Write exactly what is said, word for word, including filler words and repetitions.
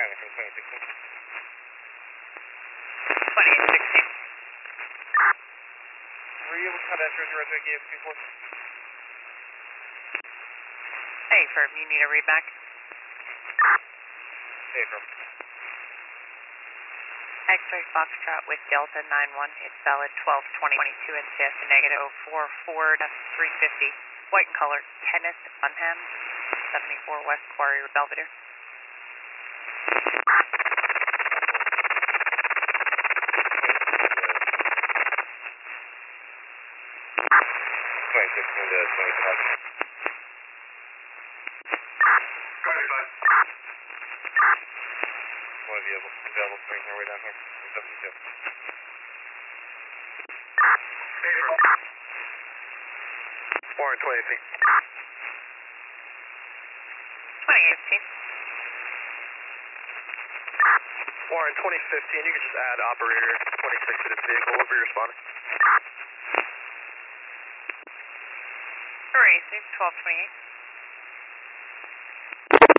County from twenty sixteen. twenty-eight sixteen. Were you able to contact Jersey Red Hook E F before? Hey, firm, you need a read back? Hey, firm. X-ray Foxtrot with Delta nine one. It's valid twelve twenty twenty-two and C S negative oh four Ford three fifty. White color, Kenneth Dunham, seventy-four West Quarry, Belvedere. twenty sixteen to twenty seven. One of the available to bring her way down here. seventy-two. Warren twenty eighteen. twenty eighteen. Warren twenty fifteen, you can just add operator twenty-six to this vehicle. What were you responding? Racing twelve twenty-eight.